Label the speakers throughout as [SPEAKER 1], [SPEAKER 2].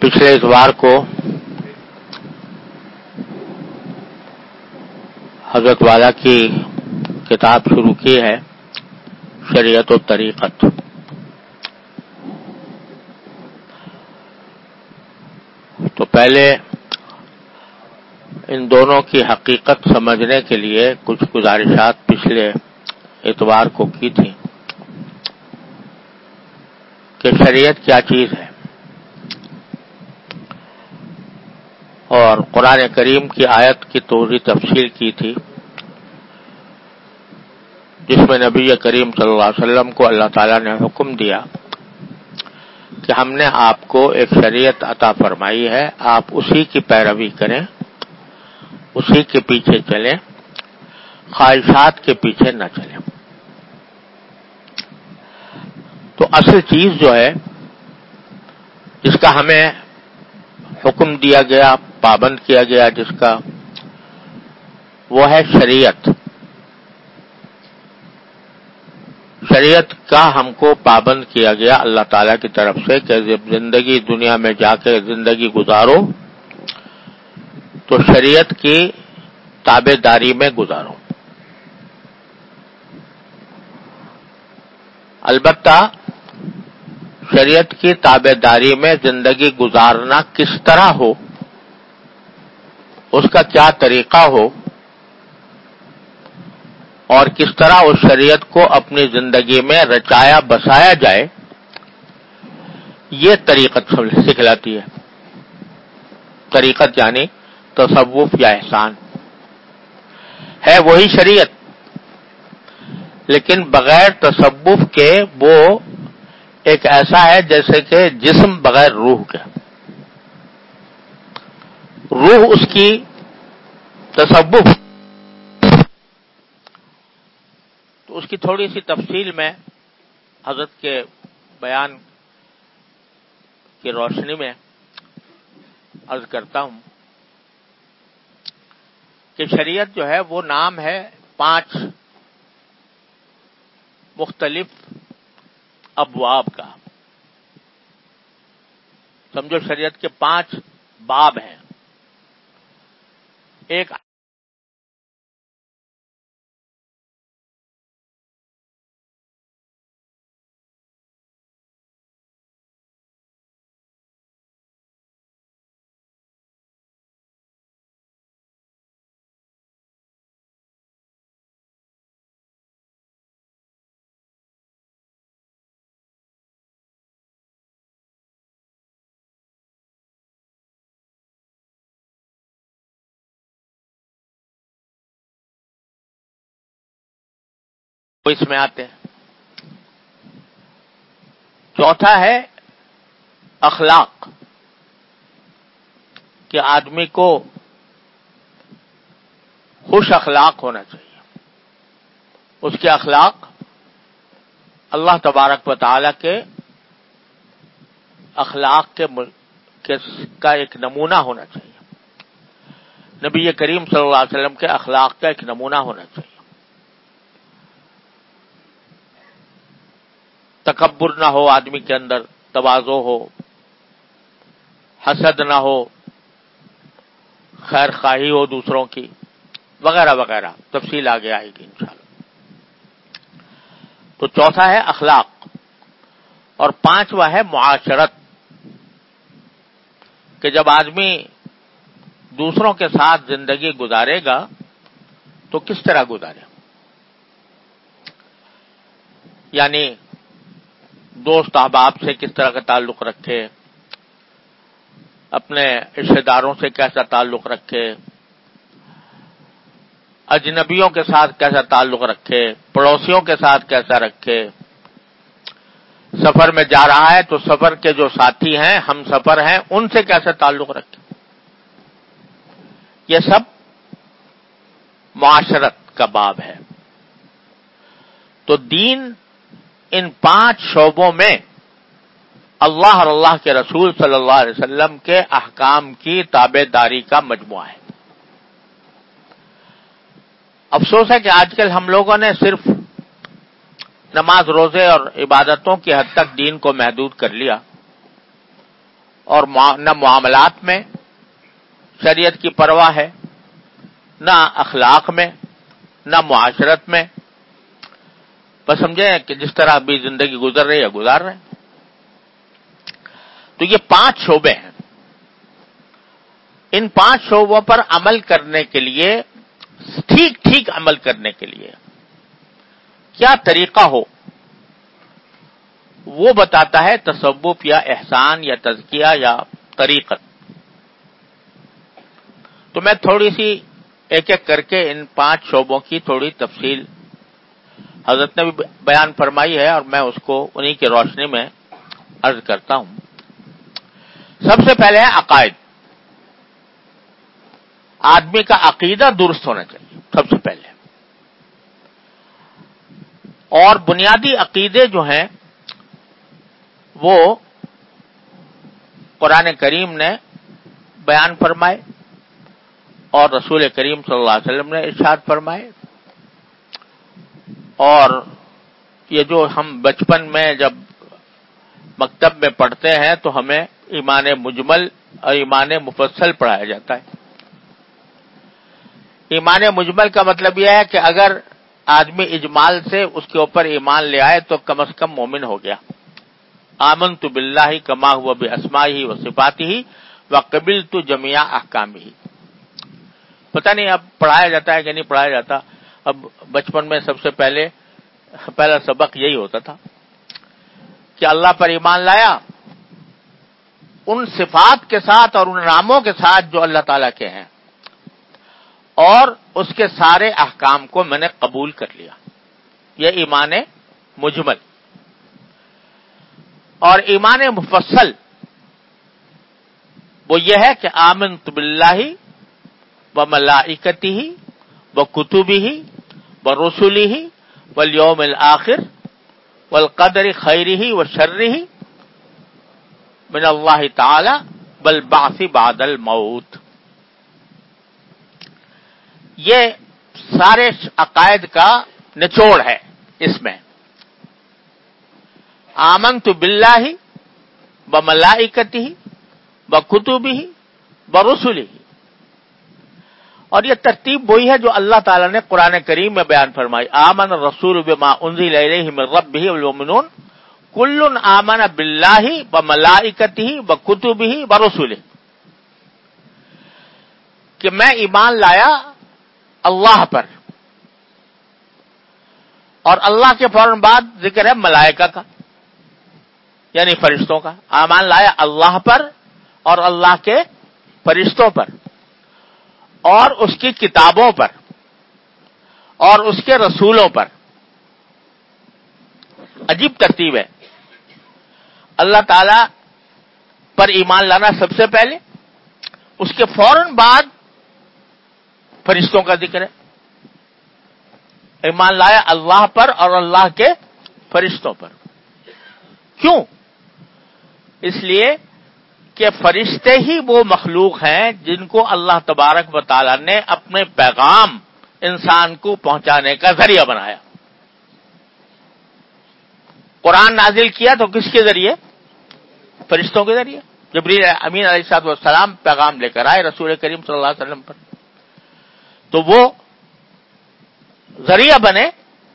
[SPEAKER 1] پچھلے اتوار کو حضرت والا کی کتاب شروع کی ہے، شریعت و طریقت۔ تو پہلے ان دونوں کی حقیقت سمجھنے کے لیے کچھ گزارشات پچھلے اتوار کو کی تھی کہ شریعت کیا چیز ہے، اور قرآن کریم کی آیت کی توضیح تفصیل کی تھی جس میں نبی کریم صلی اللہ علیہ وسلم کو اللہ تعالیٰ نے حکم دیا کہ ہم نے آپ کو ایک شریعت عطا فرمائی ہے، آپ اسی کی پیروی کریں، اسی کے پیچھے چلیں، خواہشات کے پیچھے نہ چلیں۔ تو اصل چیز جو ہے جس کا ہمیں حکم دیا گیا، پابند کیا گیا جس کا، وہ ہے شریعت۔ شریعت کا ہم کو پابند کیا گیا اللہ تعالیٰ کی طرف سے کہ جب زندگی دنیا میں جا کے زندگی گزارو تو شریعت کی تابع داری میں گزارو۔ البتہ شریعت کی تابع داری میں زندگی گزارنا کس طرح ہو، اس کا کیا طریقہ ہو، اور کس طرح اس شریعت کو اپنی زندگی میں رچایا بسایا جائے، یہ طریقت سکھلاتی ہے۔ طریقت یعنی تصوف یا احسان ہے وہی شریعت، لیکن بغیر تصوف کے وہ ایک ایسا ہے جیسے کہ جسم بغیر روح کے۔ روح اس کی تصوف، تو اس کی تھوڑی سی تفصیل میں حضرت کے بیان کی روشنی میں عرض کرتا ہوں کہ شریعت جو ہے وہ نام ہے 5 مختلف ابواب کا۔ سمجھو شریعت کے 5 باب ہیں۔ ایک اس میں آتے ہیں۔ چوتھا ہے اخلاق، کہ آدمی کو خوش اخلاق ہونا چاہیے۔ اس کے اخلاق اللہ تبارک و تعالی کے اخلاق کا ایک نمونہ ہونا چاہیے۔ نبی کریم صلی اللہ علیہ وسلم کے اخلاق کا ایک نمونہ ہونا چاہیے۔ تکبر نہ ہو آدمی کے اندر، تواضع ہو، حسد نہ ہو، خیر خواہی ہو دوسروں کی، وغیرہ وغیرہ، تفصیل آگے آئے گی انشاءاللہ۔ تو چوتھا ہے اخلاق، اور 5واں ہے معاشرت، کہ جب آدمی دوسروں کے ساتھ زندگی گزارے گا تو کس طرح گزارے، یعنی دوست احباب سے کس طرح کا تعلق رکھے، اپنے رشتہ داروں سے کیسا تعلق رکھے، اجنبیوں کے ساتھ کیسا تعلق رکھے، پڑوسیوں کے ساتھ کیسا رکھے، سفر میں جا رہا ہے تو سفر کے جو ساتھی ہیں، ہم سفر ہیں، ان سے کیسا تعلق رکھے۔ یہ سب معاشرت کا باب ہے۔ تو دین ان 5 شعبوں میں اللہ اور اللہ کے رسول صلی اللہ علیہ وسلم کے احکام کی تابع داری کا مجموعہ ہے۔ افسوس ہے کہ آج کل ہم لوگوں نے صرف نماز روزے اور عبادتوں کی حد تک دین کو محدود کر لیا، اور نہ معاملات میں شریعت کی پرواہ ہے، نہ اخلاق میں، نہ معاشرت میں. بس سمجھیں کہ جس طرح ابھی زندگی گزر رہی ہے گزار رہے ہیں. تو یہ 5 شعبے ہیں. ان 5 شعبوں پر عمل کرنے کے لیے، ٹھیک ٹھیک عمل کرنے کے لیے کیا طریقہ ہو، وہ بتاتا ہے تصوف یا احسان یا تزکیہ یا طریقت. تو میں تھوڑی سی ایک ایک کر کے ان 5 شعبوں کی تھوڑی تفصیل حضرت نے بھی بیان فرمائی ہے، اور میں اس کو انہی کی روشنی میں عرض کرتا ہوں. سب سے پہلے ہے عقائد. آدمی کا عقیدہ درست ہونا چاہیے سب سے پہلے. اور بنیادی عقیدے جو ہیں وہ قرآن کریم نے بیان فرمائے اور رسول کریم صلی اللہ علیہ وسلم نے ارشاد فرمائے. اور یہ جو ہم بچپن میں جب مکتب میں پڑھتے ہیں تو ہمیں ایمان مجمل اور ایمان مفصل پڑھایا جاتا ہے. ایمان مجمل کا مطلب یہ ہے کہ اگر آدمی اجمال سے اس کے اوپر ایمان لے آئے تو کم از کم مومن ہو گیا. آمنت باللہ کما ہوا باسمائہ و صفاتہ وقبلت جمیع احکامہ. پتہ نہیں اب پڑھایا جاتا ہے کہ نہیں پڑھایا جاتا. اب بچپن میں سب سے پہلا سبق یہی ہوتا تھا کہ اللہ پر ایمان لایا ان صفات کے ساتھ اور ان ناموں کے ساتھ جو اللہ تعالیٰ کے ہیں، اور اس کے سارے احکام کو میں نے قبول کر لیا. یہ ایمان مجمل. اور ایمان مفصل وہ یہ ہے کہ آمنت باللہ وملائکتہ وکتبہ ورسلہ والیوم الآخر والقدر خیرہ وشرہ من اللہ تعالی والبعث بعد الموت. یہ سارے عقائد کا نچوڑ ہے اس میں. آمنت باللہ وملائکتہ وکتبہ ورسلہ. اور یہ ترتیب وہی ہے جو اللہ تعالیٰ نے قرآن کریم میں بیان فرمائی. آمن الرسول بما انزل الیہ من ربہ والمؤمنون کل آمن باللہ وملائکتہ وکتبہ ورسلہ. کہ میں ایمان لایا اللہ پر، اور اللہ کے فوراً بعد ذکر ہے ملائکہ کا یعنی فرشتوں کا. ایمان لایا اللہ پر اور اللہ کے فرشتوں پر اور اس کی کتابوں پر اور اس کے رسولوں پر. عجیب ترتیب ہے. اللہ تعالی پر ایمان لانا سب سے پہلے، اس کے فوراً بعد فرشتوں کا ذکر ہے. ایمان لایا اللہ پر اور اللہ کے فرشتوں پر. کیوں؟ اس لیے کہ فرشتے ہی وہ مخلوق ہیں جن کو اللہ تبارک و تعالی نے اپنے پیغام انسان کو پہنچانے کا ذریعہ بنایا. قرآن نازل کیا تو کس کے ذریعے؟ فرشتوں کے ذریعے. جبریل امین علیہ الصلوۃ والسلام پیغام لے کر آئے رسول کریم صلی اللہ علیہ وسلم پر، تو وہ ذریعہ بنے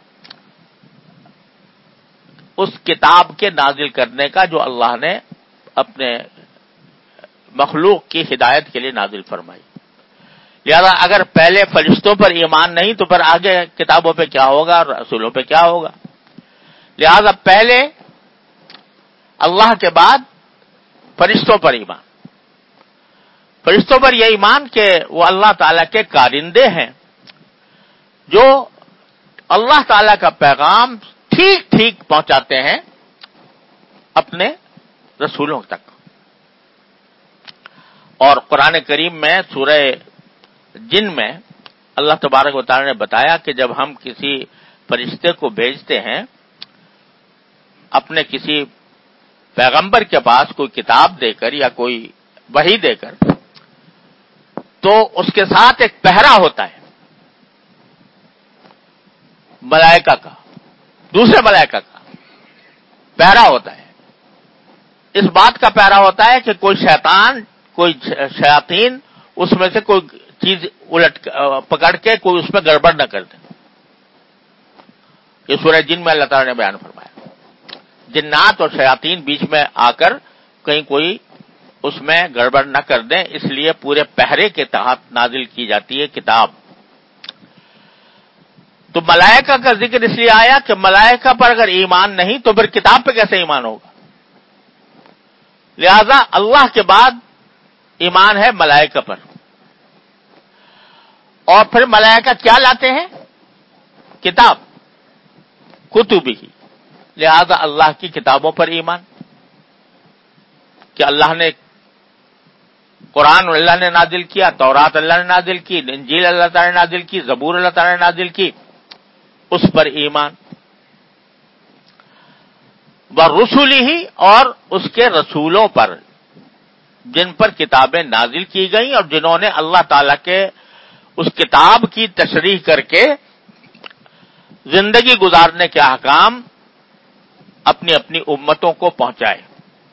[SPEAKER 1] اس کتاب کے نازل کرنے کا جو اللہ نے اپنے مخلوق کی ہدایت کے لیے نازل فرمائی. لہذا اگر پہلے فرشتوں پر ایمان نہیں تو پھر آگے کتابوں پہ کیا ہوگا اور رسولوں پہ کیا ہوگا. لہذا پہلے اللہ کے بعد فرشتوں پر ایمان. فرشتوں پر یہ ایمان کہ وہ اللہ تعالیٰ کے کارندے ہیں جو اللہ تعالیٰ کا پیغام ٹھیک ٹھیک پہنچاتے ہیں اپنے رسولوں تک. اور قرآن کریم میں سورہ جن میں اللہ تبارک و تعالی نے بتایا کہ جب ہم کسی فرشتے کو بھیجتے ہیں اپنے کسی پیغمبر کے پاس کوئی کتاب دے کر یا کوئی وحی دے کر، تو اس کے ساتھ ایک پہرا ہوتا ہے ملائکہ کا، دوسرے ملائکہ کا پہرا ہوتا ہے. اس بات کا پیرا ہوتا ہے کہ کوئی شیطان، کوئی شیاطین اس میں سے کوئی چیز الٹ پکڑ کے کوئی اس میں گڑبڑ نہ کر دے. یہ سورہ جن میں اللہ تعالیٰ نے بیان فرمایا، جنات اور شیاطین بیچ میں آ کر کہیں کوئی اس میں گڑبڑ نہ کر دیں، اس لیے پورے پہرے کے تحت نازل کی جاتی ہے کتاب. تو ملائکہ کا ذکر اس لیے آیا کہ ملائکہ پر اگر ایمان نہیں تو پھر کتاب پہ کیسے ایمان ہوگا؟ لہذا اللہ کے بعد ایمان ہے ملائکہ پر. اور پھر ملائکہ کیا لاتے ہیں؟ کتاب، کتبی. لہذا اللہ کی کتابوں پر ایمان کہ اللہ نے قرآن اللہ نے نازل کیا، تورات اللہ نے نازل کی، انجیل اللہ تعالی نے نازل کی، زبور اللہ تعالی نے نازل کی، اس پر ایمان. ورسلہ، اور اس کے رسولوں پر جن پر کتابیں نازل کی گئیں اور جنہوں نے اللہ تعالی کے اس کتاب کی تشریح کر کے زندگی گزارنے کے احکام اپنی اپنی امتوں کو پہنچائے،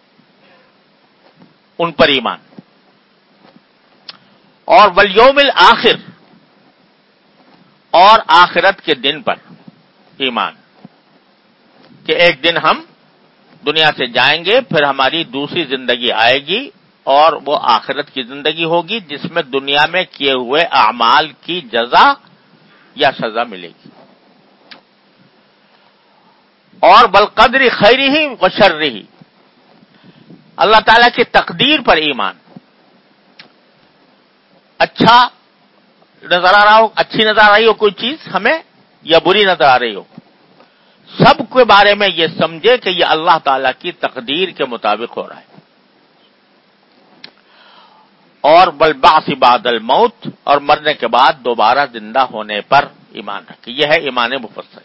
[SPEAKER 1] ان پر ایمان. اور والیوم الآخر، اور آخرت کے دن پر ایمان کہ ایک دن ہم دنیا سے جائیں گے، پھر ہماری دوسری زندگی آئے گی اور وہ آخرت کی زندگی ہوگی جس میں دنیا میں کیے ہوئے اعمال کی جزا یا سزا ملے گی. اور بالقدر خیرہ و شرہ، اللہ تعالی کی تقدیر پر ایمان. اچھا نظر آ رہا ہو، اچھی نظر آ رہی ہو کوئی چیز ہمیں یا بری نظر آ رہی ہو، سب کے بارے میں یہ سمجھے کہ یہ اللہ تعالی کی تقدیر کے مطابق ہو رہا ہے. اور بالبعث بعد الموت، اور مرنے کے بعد دوبارہ زندہ ہونے پر ایمان رکھے. یہ ہے ایمان مفصل.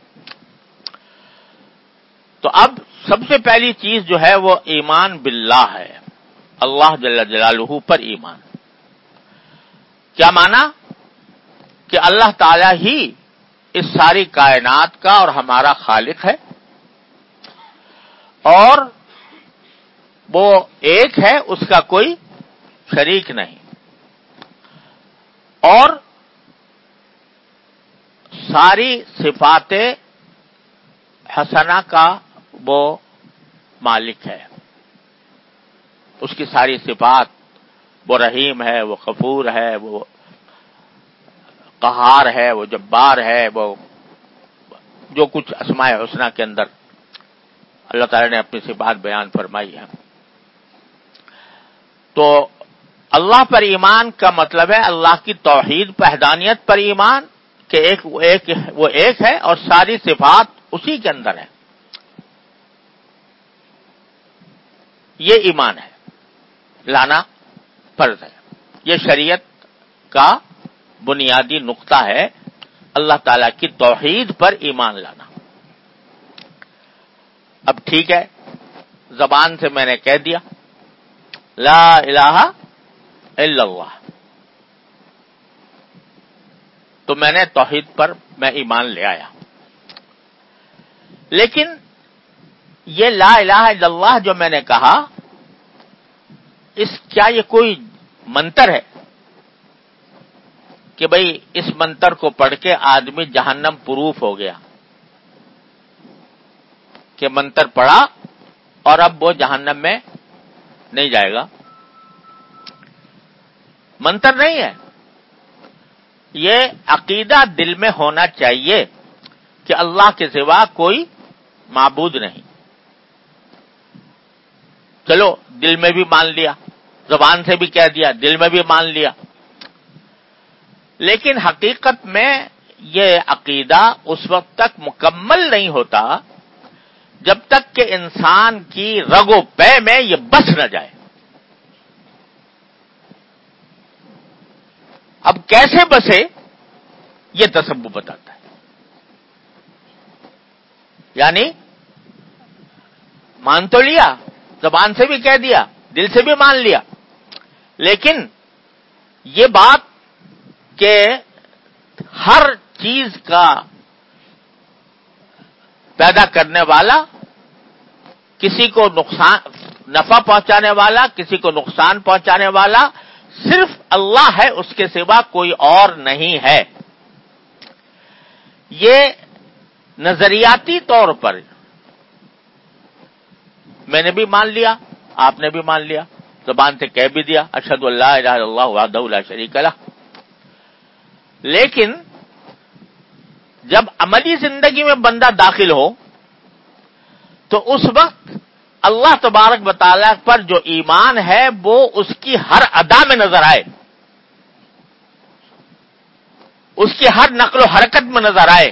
[SPEAKER 1] تو اب سب سے پہلی چیز جو ہے وہ ایمان باللہ ہے، اللہ جل جلالہ پر ایمان. کیا معنی؟ کہ اللہ تعالی ہی اس ساری کائنات کا اور ہمارا خالق ہے، اور وہ ایک ہے، اس کا کوئی شریک نہیں، اور ساری صفات حسنہ کا وہ مالک ہے. اس کی ساری صفات، وہ رحیم ہے، وہ غفور ہے، وہ قہار ہے، وہ جبار ہے، وہ جو کچھ اسماء حسنہ کے اندر اللہ تعالی نے اپنی صفات بیان فرمائی ہے. تو اللہ پر ایمان کا مطلب ہے اللہ کی توحید وحدانیت پر ایمان کہ وہ ایک ہے اور ساری صفات اسی کے اندر ہے. یہ ایمان ہے، لانا فرض ہے. یہ شریعت کا بنیادی نقطہ ہے، اللہ تعالی کی توحید پر ایمان لانا. اب ٹھیک ہے، زبان سے میں نے کہہ دیا لا الہ الا اللہ، تو میں نے توحید پر میں ایمان لے آیا. لیکن یہ لا الہ الا اللہ جو میں نے کہا، کیا یہ کوئی منتر ہے کہ بھئی اس منتر کو پڑھ کے آدمی جہنم پروف ہو گیا، کہ منتر پڑھا اور اب وہ جہنم میں نہیں جائے گا؟ منتر نہیں ہے. یہ عقیدہ دل میں ہونا چاہیے کہ اللہ کے سوا کوئی معبود نہیں. چلو دل میں بھی مان لیا، زبان سے بھی کہہ دیا، دل میں بھی مان لیا، لیکن حقیقت میں یہ عقیدہ اس وقت تک مکمل نہیں ہوتا جب تک کہ انسان کی رگ و پے میں یہ بس نہ جائے. اب کیسے بسے یہ تصوف بتاتا ہے. یعنی مان تو لیا، زبان سے بھی کہہ دیا، دل سے بھی مان لیا، لیکن یہ بات کہ ہر چیز کا پیدا کرنے والا، کسی کو نقصان نفع پہنچانے والا، کسی کو نقصان پہنچانے والا صرف اللہ ہے، اس کے سوا کوئی اور نہیں ہے۔ یہ نظریاتی طور پر میں نے بھی مان لیا، آپ نے بھی مان لیا، زبان سے کہہ بھی دیا اشہد ان لا الہ الا اللہ وحدہ لا شریک لہ، لیکن جب عملی زندگی میں بندہ داخل ہو تو اس وقت اللہ تبارک و تعالی پر جو ایمان ہے وہ اس کی ہر ادا میں نظر آئے، اس کی ہر نقل و حرکت میں نظر آئے،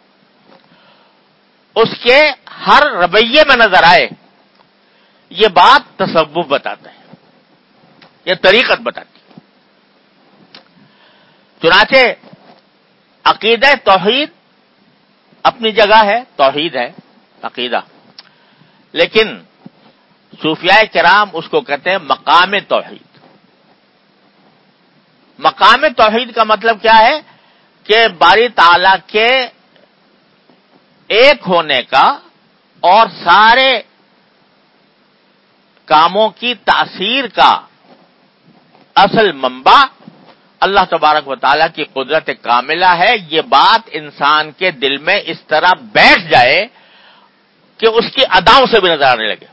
[SPEAKER 1] اس کے ہر رویے میں نظر آئے۔ یہ بات تصوف بتاتا ہے، یہ طریقت بتاتی ہے۔ چنانچہ عقیدہ توحید اپنی جگہ ہے، توحید ہے عقیدہ، لیکن صوفیاء کرام اس کو کہتے ہیں مقام توحید۔ مقام توحید کا مطلب کیا ہے کہ باری تعالی کے ایک ہونے کا اور سارے کاموں کی تاثیر کا اصل منبع اللہ تبارک و تعالیٰ کی قدرت کاملہ ہے۔ یہ بات انسان کے دل میں اس طرح بیٹھ جائے کہ اس کی اداؤں سے بھی نظر آنے لگے،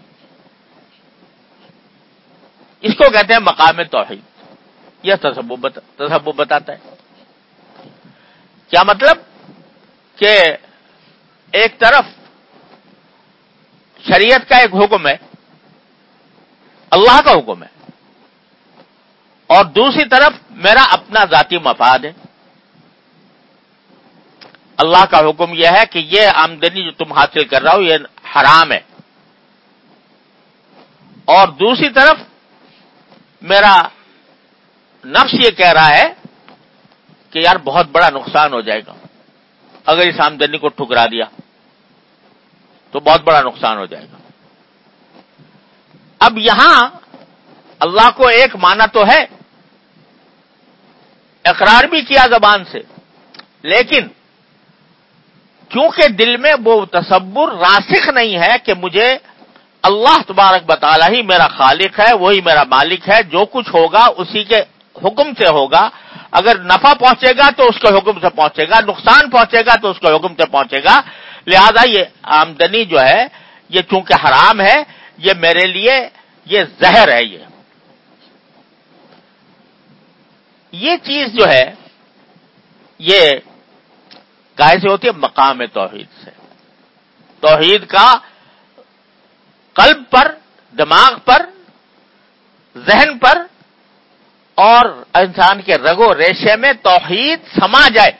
[SPEAKER 1] اس کو کہتے ہیں مقام توحید۔ یہ تصوف بتاتا ہے۔ کیا مطلب کہ ایک طرف شریعت کا ایک حکم ہے، اللہ کا حکم ہے، اور دوسری طرف میرا اپنا ذاتی مفاد ہے۔ اللہ کا حکم یہ ہے کہ یہ آمدنی جو تم حاصل کر رہا ہو یہ حرام ہے، اور دوسری طرف میرا نفس یہ کہہ رہا ہے کہ یار بہت بڑا نقصان ہو جائے گا اگر اس آمدنی کو ٹھکرا دیا تو بہت بڑا نقصان ہو جائے گا۔ اب یہاں اللہ کو ایک معنی تو ہے، اقرار بھی کیا زبان سے، لیکن کیونکہ دل میں وہ تصور راسخ نہیں ہے کہ مجھے اللہ تبارک و تعالی ہی میرا خالق ہے، وہی میرا مالک ہے، جو کچھ ہوگا اسی کے حکم سے ہوگا، اگر نفع پہنچے گا تو اس کے حکم سے پہنچے گا، نقصان پہنچے گا تو اس کے حکم سے پہنچے گا، لہذا یہ آمدنی جو ہے یہ چونکہ حرام ہے، یہ میرے لیے یہ زہر ہے۔ یہ چیز جو ہے یہ کیسے ہوتی ہے؟ مقام توحید سے۔ توحید کا قلب پر، دماغ پر، ذہن پر اور انسان کے رگ و ریشے میں توحید سما جائے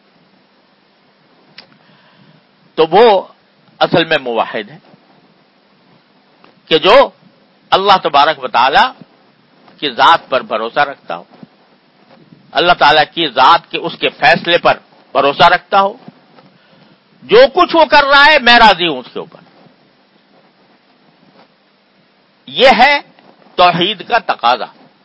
[SPEAKER 1] تو وہ اصل میں موحد ہے، کہ جو اللہ تبارک و تعالی کی ذات پر بھروسہ رکھتا ہو، اللہ تعالی کی ذات کے اس کے فیصلے پر بھروسہ رکھتا ہو، جو کچھ وہ کر رہا ہے میں راضی ہوں اس کے اوپر۔ یہ ہے توحید کا تقاضا۔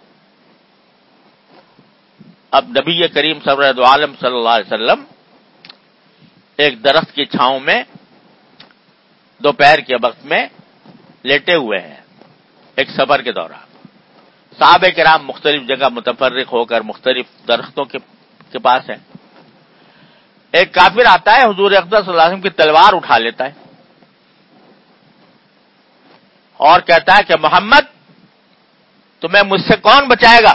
[SPEAKER 1] اب نبی کریم سرور عالم صلی اللہ علیہ وسلم ایک درخت کی چھاؤں میں دوپہر کے وقت میں لیٹے ہوئے ہیں ایک سفر کے دوران۔ صحابہ کرام مختلف جگہ متفرق ہو کر مختلف درختوں کے پاس ہیں۔ ایک کافر آتا ہے، حضور اقدس صلی اللہ علیہ وسلم کی تلوار اٹھا لیتا ہے اور کہتا ہے کہ محمد تمہیں مجھ سے کون بچائے گا؟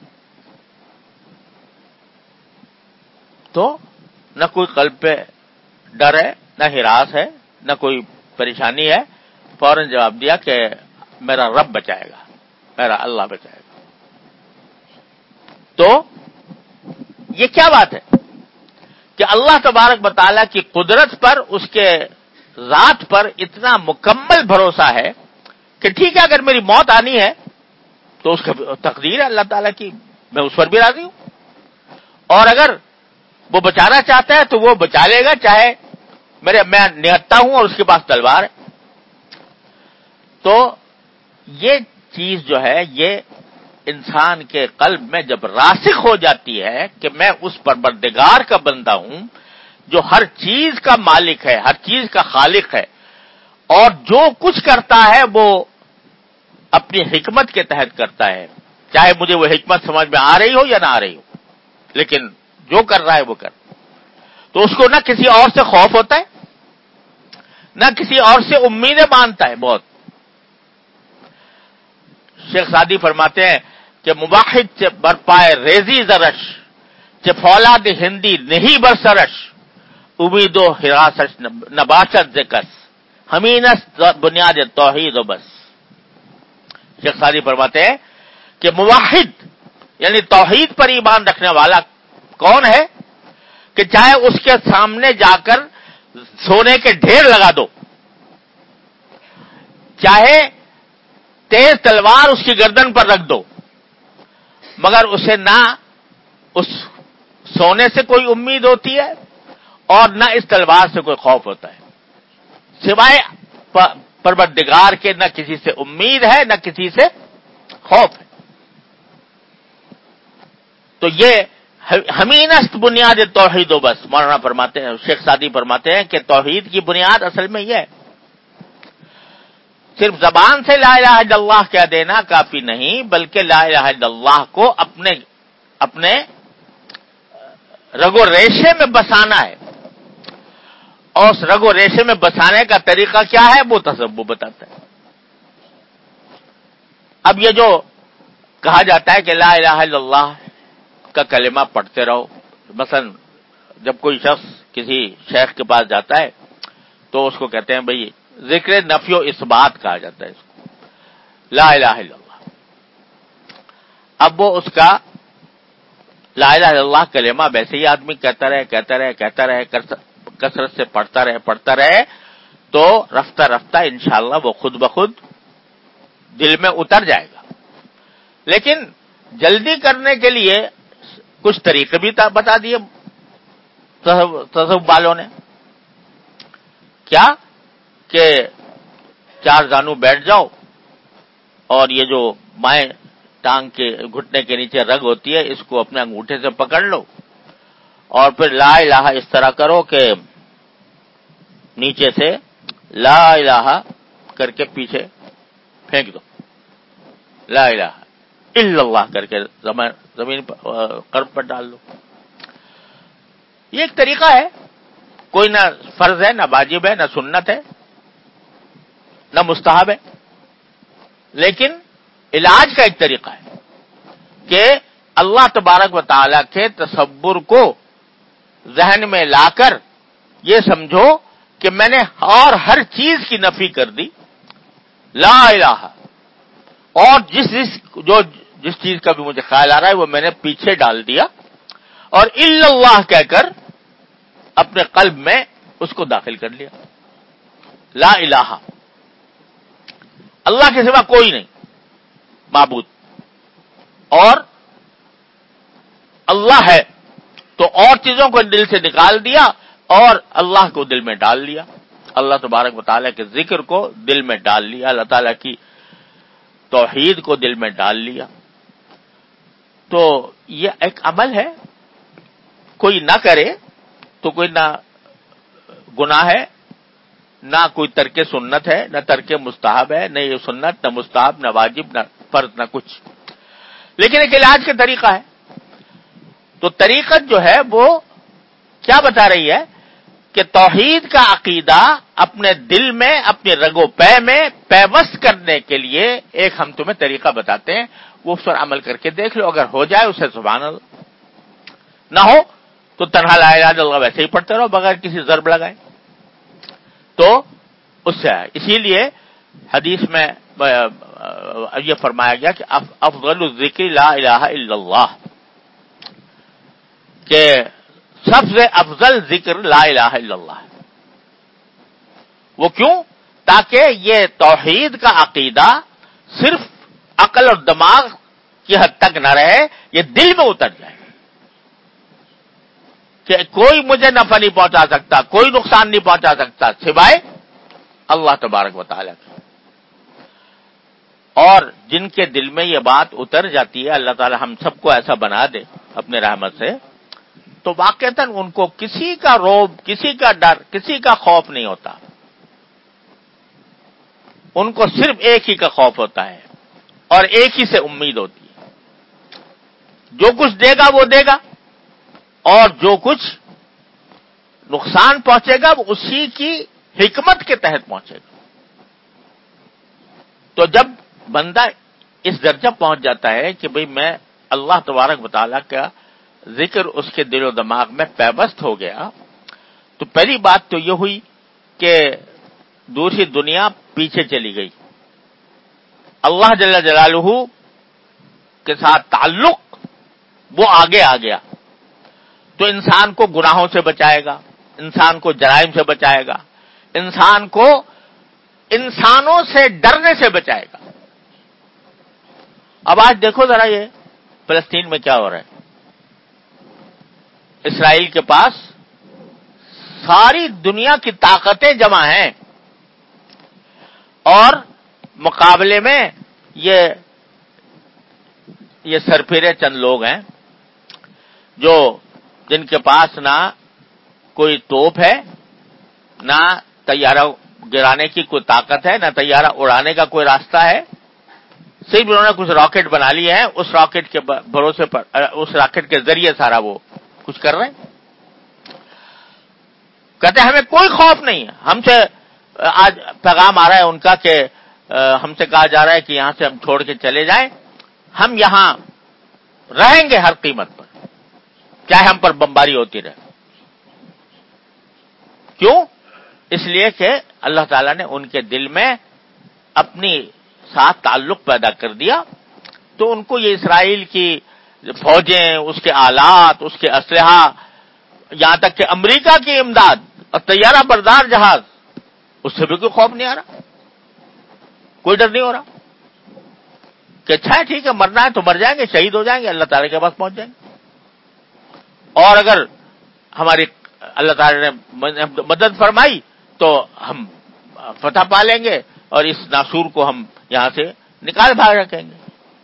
[SPEAKER 1] تو نہ کوئی قلب پہ ڈر ہے، نہ ہراس ہے، نہ کوئی پریشانی ہے، فوراً جواب دیا کہ میرا رب بچائے گا، میرا اللہ بچائے گا۔ تو یہ کیا بات ہے کہ اللہ تبارک و تعالیٰ کی قدرت پر، اس کے ذات پر اتنا مکمل بھروسہ ہے کہ ٹھیک ہے اگر میری موت آنی ہے تو اس کا تقدیر ہے اللہ تعالیٰ کی، میں اس پر بھی راضی ہوں، اور اگر وہ بچانا چاہتا ہے تو وہ بچا لے گا، چاہے میں نہتا ہوں اور اس کے پاس تلوار ہے۔ تو یہ چیز جو ہے یہ انسان کے قلب میں جب راسخ ہو جاتی ہے کہ میں اس پروردگار کا بندہ ہوں جو ہر چیز کا مالک ہے، ہر چیز کا خالق ہے، اور جو کچھ کرتا ہے وہ اپنی حکمت کے تحت کرتا ہے، چاہے مجھے وہ حکمت سمجھ میں آ رہی ہو یا نہ آ رہی ہو، لیکن جو کر رہا ہے وہ کر، تو اس کو نہ کسی اور سے خوف ہوتا ہے نہ کسی اور سے امیدیں باندھتا ہے بہت. شیخ سعدی فرماتے ہیں کہ مباحث سے برپائے ریزی زرش چه فولاد ہندی نہیں برسرش امید و حراسش نباشت ذکس ہمین است بنیاد توحید و بس. شیخ سعدی فرماتے ہیں کہ موحد یعنی توحید پر ایمان رکھنے والا کون ہے کہ چاہے اس کے سامنے جا کر سونے کے ڈھیر لگا دو، چاہے تیز تلوار اس کی گردن پر رکھ دو، مگر اسے نہ اس سونے سے کوئی امید ہوتی ہے اور نہ اس تلوار سے کوئی خوف ہوتا ہے، سوائے پروردگار کے نہ کسی سے امید ہے نہ کسی سے خوف ہے. تو یہ ہمینست بنیاد توحید و بس. مولانا فرماتے ہیں، شیخ سعدی فرماتے ہیں کہ توحید کی بنیاد اصل میں یہ ہے، صرف زبان سے لا الہ الا اللہ کہہ دینا کافی نہیں، بلکہ لا الہ الا اللہ کو اپنے رگ و ریشے میں بسانا ہے، اور اس رگ و ریشے میں بسانے کا طریقہ کیا ہے وہ تصوف بتاتا ہے. اب یہ جو کہا جاتا ہے کہ لا الہ الا اللہ کا کلمہ پڑھتے رہو، مثلا جب کوئی شخص کسی شیخ کے پاس جاتا ہے تو اس کو کہتے ہیں بھئی ذکر نفی و اثبات کہا جاتا ہے اس کو، لا الہ الا اللہ. اب وہ اس کا لا الہ الا اللہ کلمہ ویسے ہی آدمی کہتا رہے کثرت سے پڑھتا رہے تو رفتہ رفتہ انشاءاللہ وہ خود بخود دل میں اتر جائے گا. لیکن جلدی کرنے کے لیے کچھ طریقے بھی بتا دیے تصوف والوں نے. کیا کہ 4 زانو بیٹھ جاؤ اور یہ جو بائیں ٹانگ کے گھٹنے کے نیچے رگ ہوتی ہے اس کو اپنے انگوٹھے سے پکڑ لو اور پھر لا الہ اس طرح کرو کہ نیچے سے لا الہ کر کے پیچھے پھینک دو، لا الہ الا اللہ کر کے زمین قلب پر ڈال دو. یہ ایک طریقہ ہے، کوئی نہ فرض ہے نہ واجب ہے نہ سنت ہے نہ مستحب ہے، لیکن علاج کا ایک طریقہ ہے کہ اللہ تبارک و تعالی کے تصور کو ذہن میں لا کر یہ سمجھو کہ میں نے اور ہر چیز کی نفی کر دی، لا الہ، اور جس چیز کا بھی مجھے خیال آ رہا ہے وہ میں نے پیچھے ڈال دیا، اور الا اللہ کہہ کر اپنے قلب میں اس کو داخل کر لیا. لا الہ، اللہ کے سوا کوئی نہیں معبود، اور اللہ ہے تو اور چیزوں کو دل سے نکال دیا اور اللہ کو دل میں ڈال لیا، اللہ تبارک و تعالیٰ کے ذکر کو دل میں ڈال لیا، اللہ تعالیٰ کی توحید کو دل میں ڈال لیا. تو یہ ایک عمل ہے، کوئی نہ کرے تو کوئی نہ گناہ ہے، نہ کوئی ترک سنت ہے، نہ ترک مستحب ہے، نہ یہ سنت نہ مستحب نہ واجب نہ فرض نہ کچھ، لیکن ایک علاج کا طریقہ ہے. تو طریقت جو ہے وہ کیا بتا رہی ہے کہ توحید کا عقیدہ اپنے دل میں اپنے رگ و پے میں پیوست کرنے کے لیے ایک ہم تمہیں طریقہ بتاتے ہیں، وہ اس پر عمل کر کے دیکھ لو، اگر ہو جائے اسے سبحان اللہ، نہ ہو تو تنہا لا الہ الا اللہ ویسے ہی پڑھتے رہو بغیر کسی ضرب لگائے. تو اس سے ہے، اسی لیے حدیث میں یہ فرمایا گیا کہ افضل الذکر لا الہ الا اللہ، کہ سب سے افضل ذکر لا الہ الا اللہ ہے. وہ کیوں؟ تاکہ یہ توحید کا عقیدہ صرف عقل اور دماغ کی حد تک نہ رہے، یہ دل میں اتر جائے کہ کوئی مجھے نفع نہیں پہنچا سکتا، کوئی نقصان نہیں پہنچا سکتا سوائے اللہ تبارک و تعالیٰ کا. اور جن کے دل میں یہ بات اتر جاتی ہے، اللہ تعالی ہم سب کو ایسا بنا دے اپنے رحمت سے، تو واقعتاً ان کو کسی کا روب، کسی کا ڈر، کسی کا خوف نہیں ہوتا. ان کو صرف ایک ہی کا خوف ہوتا ہے اور ایک ہی سے امید ہوتی ہے. جو کچھ دے گا وہ دے گا، اور جو کچھ نقصان پہنچے گا وہ اسی کی حکمت کے تحت پہنچے گا. تو جب بندہ اس درجہ پہنچ جاتا ہے کہ بھئی میں اللہ تبارک و تعالیٰ کا ذکر اس کے دل و دماغ میں پیوست ہو گیا، تو پہلی بات تو یہ ہوئی کہ دوسری دنیا پیچھے چلی گئی، اللہ جل جلالہ کے ساتھ تعلق وہ آگے آ گیا. تو انسان کو گناہوں سے بچائے گا، انسان کو جرائم سے بچائے گا، انسان کو انسانوں سے ڈرنے سے بچائے گا. اب آج دیکھو ذرا یہ فلسطین میں کیا ہو رہا ہے. اسرائیل کے پاس ساری دنیا کی طاقتیں جمع ہیں، اور مقابلے میں یہ سرفرے چند لوگ ہیں جو جن کے پاس نہ کوئی توپ ہے، نہ طیارہ گرانے کی کوئی طاقت ہے، نہ طیارہ اڑانے کا کوئی راستہ ہے. صرف انہوں نے کچھ راکٹ بنا لیے ہیں، اس راکٹ کے بھروسے پر، اس راکٹ کے ذریعے سارا وہ کچھ کر رہے ہیں. کہتے ہیں ہمیں کوئی خوف نہیں ہے. ہم سے آج پیغام آ رہا ہے ان کا کہ ہم سے کہا جا رہا ہے کہ یہاں سے ہم چھوڑ کے چلے جائیں، ہم یہاں رہیں گے ہر قیمت پر، چاہے ہم پر بمباری ہوتی رہے. کیوں؟ اس لیے کہ اللہ تعالیٰ نے ان کے دل میں اپنی ساتھ تعلق پیدا کر دیا. تو ان کو یہ اسرائیل کی فوجیں، اس کے آلات، اس کے اسلحہ، یہاں تک کہ امریکہ کی امداد اور طیارہ بردار جہاز، اس سے بھی کوئی خوف نہیں آ رہا، کوئی ڈر نہیں ہو رہا کہ اچھا ہے ٹھیک ہے مرنا ہے تو مر جائیں گے، شہید ہو جائیں گے، اللہ تعالیٰ کے پاس پہنچ جائیں گے. اور اگر ہماری اللہ تعالیٰ نے مدد فرمائی تو ہم فتح پا لیں گے اور اس ناسور کو ہم یہاں سے نکال بھاگ رکھیں گے.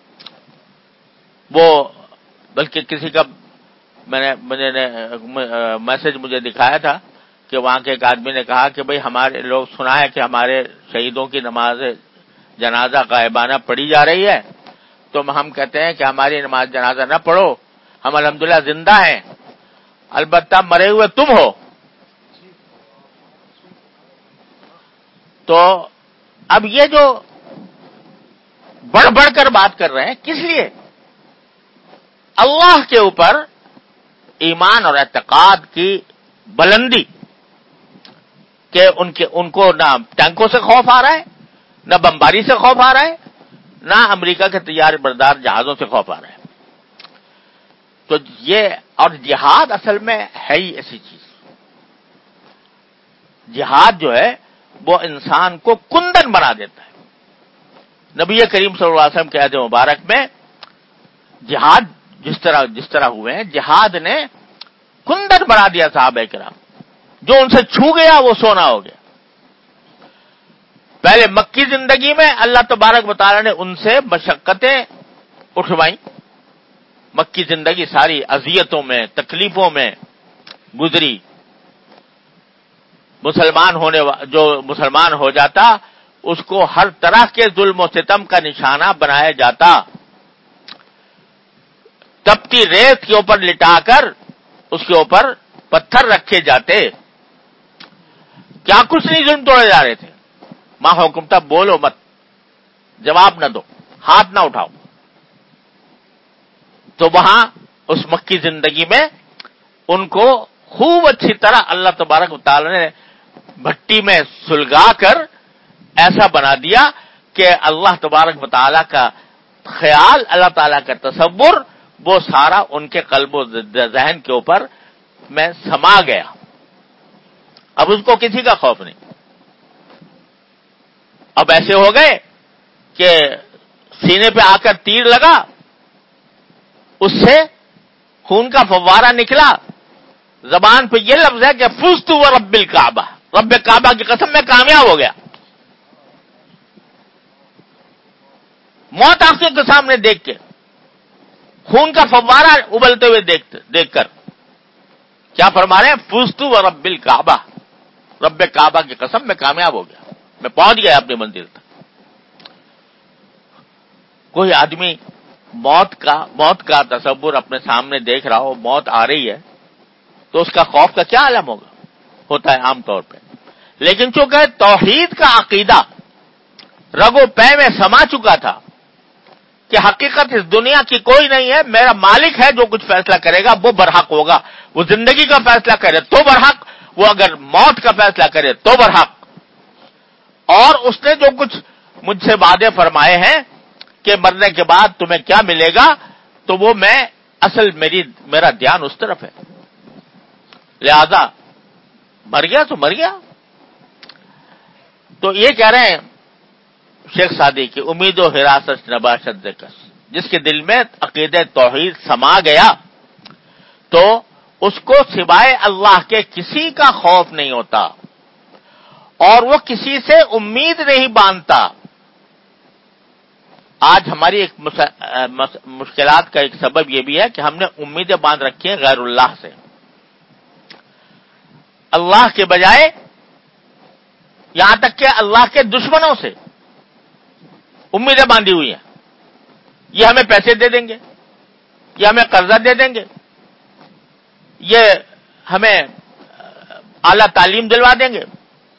[SPEAKER 1] وہ بلکہ کسی کا مجھے میسج مجھے دکھایا تھا کہ وہاں کے ایک آدمی نے کہا کہ بھئی ہمارے لوگ سنا ہے کہ ہمارے شہیدوں کی نماز جنازہ غائبانہ پڑھی جا رہی ہے، تو ہم کہتے ہیں کہ ہماری نماز جنازہ نہ پڑھو، ہم الحمدللہ زندہ ہیں، البتہ مرے ہوئے تم ہو. تو اب یہ جو بڑھ بڑھ کر بات کر رہے ہیں کس لیے؟ اللہ کے اوپر ایمان اور اعتقاد کی بلندی کہ ان کو نہ ٹینکوں سے خوف آ رہا ہے، نہ بمباری سے خوف آ رہا ہے، نہ امریکہ کے طیارہ بردار جہازوں سے خوف آ رہا ہے. تو یہ اور جہاد اصل میں ہے ہی ایسی چیز. جہاد جو ہے وہ انسان کو کندن بنا دیتا ہے. نبی کریم صلی اللہ علیہ وسلم کے عہد مبارک میں جہاد جس طرح ہوئے ہیں، جہاد نے کندن بنا دیا صحابہ کرام. جو ان سے چھو گیا وہ سونا ہو گیا. پہلے مکی زندگی میں اللہ تبارک و تعالی نے ان سے مشقتیں اٹھوائیں. مکی زندگی ساری اذیتوں میں، تکلیفوں میں گزری. جو مسلمان ہو جاتا اس کو ہر طرح کے ظلم و ستم کا نشانہ بنایا جاتا. تپتی ریت کے اوپر لٹا کر اس کے اوپر پتھر رکھے جاتے. کیا کچھ نہیں ظلم توڑے جا رہے تھے. ماں حکم تھا بولو مت، جواب نہ دو، ہاتھ نہ اٹھاؤ. تو وہاں اس مکی زندگی میں ان کو خوب اچھی طرح اللہ تبارک و تعالی نے بھٹی میں سلگا کر ایسا بنا دیا کہ اللہ تبارک و تعالی کا خیال، اللہ تعالی کا تصور وہ سارا ان کے قلب و ذہن کے اوپر میں سما گیا. اب اس کو کسی کا خوف نہیں. اب ایسے ہو گئے کہ سینے پہ آ کر تیر لگا، اس سے خون کا فوارہ نکلا، زبان پہ یہ لفظ ہے کہ فزت ورب الکعبہ، رب کعبہ کی قسم میں کامیاب ہو گیا. موت آنکھوں کے سامنے دیکھ کے، خون کا فوارہ ابلتے ہوئے دیکھ کر کیا فرما رہے ہیں؟ فزت ورب الکعبہ، رب کعبہ کی قسم میں کامیاب ہو گیا، میں پہنچ گیا اپنی منزل تک. کوئی آدمی موت کا تصور اپنے سامنے دیکھ رہا ہو، موت آ رہی ہے، تو اس کا خوف کا کیا عالم ہوتا ہے عام طور پہ. لیکن چونکہ توحید کا عقیدہ رگو پے میں سما چکا تھا کہ حقیقت اس دنیا کی کوئی نہیں ہے، میرا مالک ہے جو کچھ فیصلہ کرے گا وہ برحق ہوگا. وہ زندگی کا فیصلہ کرے تو برحق، وہ اگر موت کا فیصلہ کرے تو برحق. اور اس نے جو کچھ مجھ سے وعدے فرمائے ہیں کہ مرنے کے بعد تمہیں کیا ملے گا، تو وہ میرا دھیان اس طرف ہے. لہذا مر گیا تو مر گیا. تو یہ کہہ رہے ہیں شیخ سعدی کی امید و حراست نباشت کس، جس کے دل میں عقیدہ توحید سما گیا تو اس کو سوائے اللہ کے کسی کا خوف نہیں ہوتا اور وہ کسی سے امید نہیں باندھتا. آج ہماری ایک مشکلات کا ایک سبب یہ بھی ہے کہ ہم نے امیدیں باندھ رکھی ہیں غیر اللہ سے. اللہ کے بجائے یہاں تک کہ اللہ کے دشمنوں سے امیدیں باندھی ہوئی ہیں. یہ ہمیں پیسے دے دیں گے، یہ ہمیں قرضہ دے دیں گے، یہ ہمیں اعلی تعلیم دلوا دیں گے.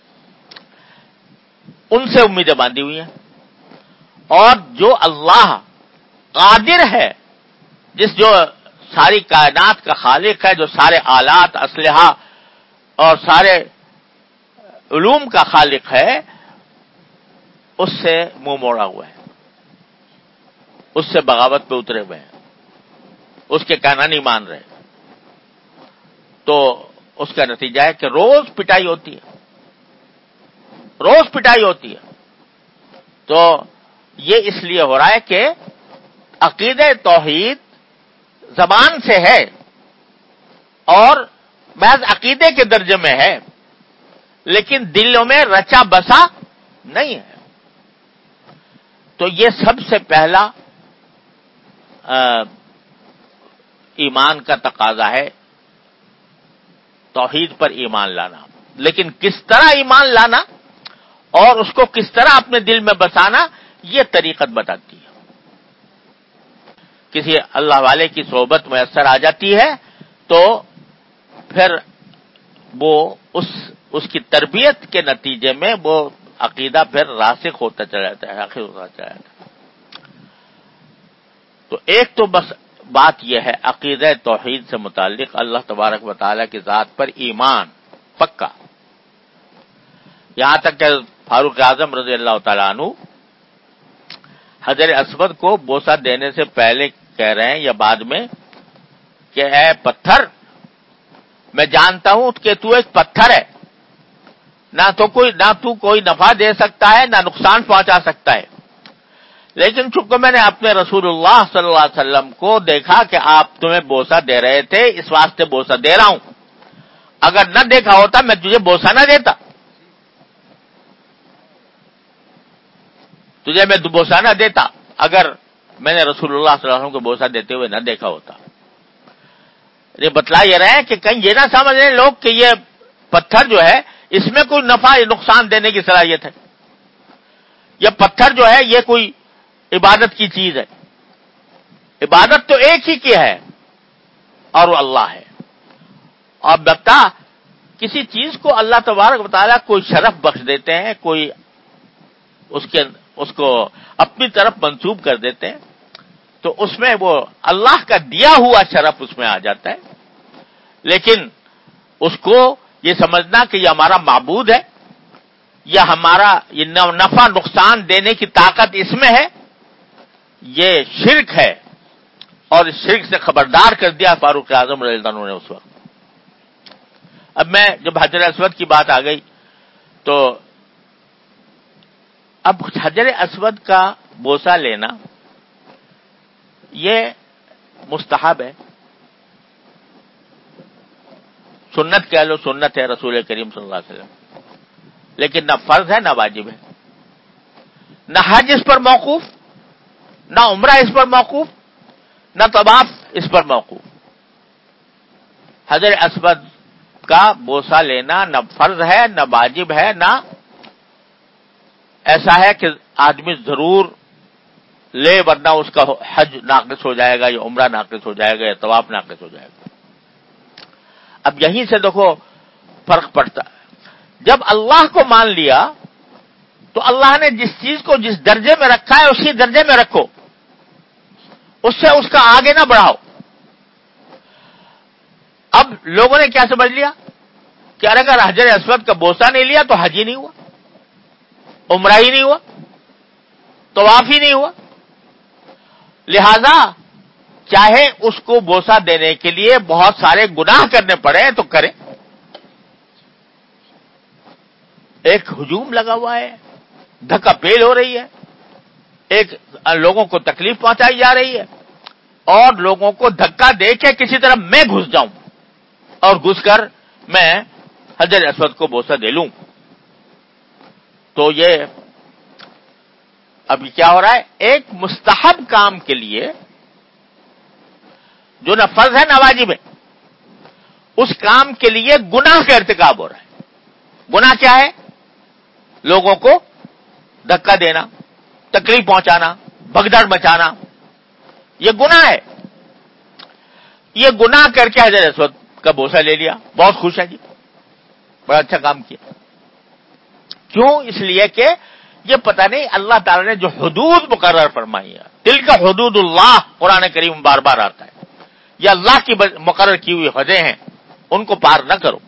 [SPEAKER 1] ان سے امیدیں باندھی ہوئی ہیں. اور جو اللہ قادر ہے، جو ساری کائنات کا خالق ہے، جو سارے آلات، اسلحہ اور سارے علوم کا خالق ہے، اس سے منہ موڑا ہوا ہے، اس سے بغاوت پہ اترے ہوئے ہیں، اس کے کہنا نہیں مان رہے. تو اس کا نتیجہ ہے کہ روز پٹائی ہوتی ہے، روز پٹائی ہوتی ہے. تو یہ اس لیے ہو رہا ہے کہ عقیدہ توحید زبان سے ہے اور محض عقیدے کے درجے میں ہے، لیکن دلوں میں رچا بسا نہیں ہے. تو یہ سب سے پہلا ایمان کا تقاضا ہے، توحید پر ایمان لانا. لیکن کس طرح ایمان لانا اور اس کو کس طرح اپنے دل میں بسانا، یہ طریقت بتاتی ہے. کسی اللہ والے کی صحبت میسر آ جاتی ہے تو پھر وہ اس کی تربیت کے نتیجے میں وہ عقیدہ پھر راسخ ہوتا چلا جاتا ہے، آخر ہوتا چلا جاتا ہے. تو ایک تو بس بات یہ ہے عقیدہ توحید سے متعلق اللہ تبارک و تعالیٰ کی ذات پر ایمان پکا. یہاں تک کہ فاروق اعظم رضی اللہ تعالیٰ عنہ حجر اسود کو بوسہ دینے سے پہلے کہہ رہے ہیں یا بعد میں کہ اے پتھر، میں جانتا ہوں کہ تو ایک پتھر ہے، نہ تو کوئی نفع دے سکتا ہے نہ نقصان پہنچا سکتا ہے، لیکن چونکہ میں نے اپنے رسول اللہ صلی اللہ علیہ وسلم کو دیکھا کہ آپ تمہیں بوسہ دے رہے تھے، اس واسطے بوسہ دے رہا ہوں. اگر نہ دیکھا ہوتا میں تجھے بوسہ نہ دیتا، تجھے میں بوسہ نہ دیتا اگر میں نے رسول اللہ صلی اللہ علیہ وسلم کو بوسہ دیتے ہوئے نہ دیکھا ہوتا. یہ بتلا یہ رہے ہیں کہ کہیں یہ نہ سمجھ رہے لوگ کہ یہ پتھر جو ہے اس میں کوئی نفع نقصان دینے کی صلاحیت ہے. یہ پتھر جو ہے یہ کوئی عبادت کی چیز ہے. عبادت تو ایک ہی کی ہے اور وہ اللہ ہے. اور بتا کسی چیز کو اللہ تبارک و تعالیٰ کوئی شرف بخش دیتے ہیں، کوئی اس کو اپنی طرف منسوب کر دیتے ہیں، تو اس میں وہ اللہ کا دیا ہوا شرف اس میں آ جاتا ہے. لیکن اس کو یہ سمجھنا کہ یہ ہمارا معبود ہے یا ہمارا یہ نفع نقصان دینے کی طاقت اس میں ہے، یہ شرک ہے. اور اس شرک سے خبردار کر دیا فاروق اعظم رضی اللہ عنہ نے اس وقت. اب میں جب حجر اسود کی بات آ گئی تو اب حجر اسود کا بوسہ لینا یہ مستحب ہے، سنت کہہ لو، سنت ہے رسول کریم صلی اللہ علیہ وسلم، لیکن نہ فرض ہے نہ واجب ہے، نہ حج اس پر موقوف، نہ عمرہ اس پر موقوف، نہ طواف اس پر موقوف. حجر اسود کا بوسہ لینا نہ فرض ہے نہ واجب ہے، نہ ایسا ہے کہ آدمی ضرور لے ورنہ اس کا حج ناقص ہو جائے گا، یا عمرہ ناقص ہو جائے گا، یا طواف ناقص ہو جائے گا۔ اب یہیں سے دیکھو فرق پڑتا ہے۔ جب اللہ کو مان لیا تو اللہ نے جس چیز کو جس درجے میں رکھا ہے اسی درجے میں رکھو، اس سے اس کا آگے نہ بڑھاؤ۔ اب لوگوں نے کیا سمجھ لیا کہ اگر حجر اسود کا بوسہ نہیں لیا تو حج ہی نہیں ہوا، عمرہ ہی نہیں ہوا، طواف ہی نہیں ہوا، لہذا چاہے اس کو بوسہ دینے کے لیے بہت سارے گناہ کرنے پڑے تو کرے۔ ایک ہجوم لگا ہوا ہے، دھکا پیل ہو رہی ہے، ایک لوگوں کو تکلیف پہنچائی جا رہی ہے، اور لوگوں کو دھکا دے کے کسی طرح میں گھس جاؤں اور گھس کر میں حجر اسود کو بوسہ دے لوں۔ تو یہ ابھی کیا ہو رہا ہے، ایک مستحب کام کے لیے جو نہ فرض ہے نہ واجب ہے، اس کام کے لیے گناہ کا ارتکاب ہو رہا ہے۔ گناہ کیا ہے؟ لوگوں کو دھکا دینا، تکلیف پہنچانا، بھگدڑ مچانا، یہ گناہ ہے۔ یہ گناہ کر کے حجر اسود کا بوسہ لے لیا، بہت خوش ہے جی، بڑا اچھا کام کیا۔ کیوں؟ اس لیے کہ یہ پتہ نہیں اللہ تعالی نے جو حدود مقرر فرمائی ہے، دل کا حدود اللہ قرآن کریم بار بار آتا ہے، یہ اللہ کی مقرر کی ہوئی حدیں ہیں، ان کو پار نہ کرو۔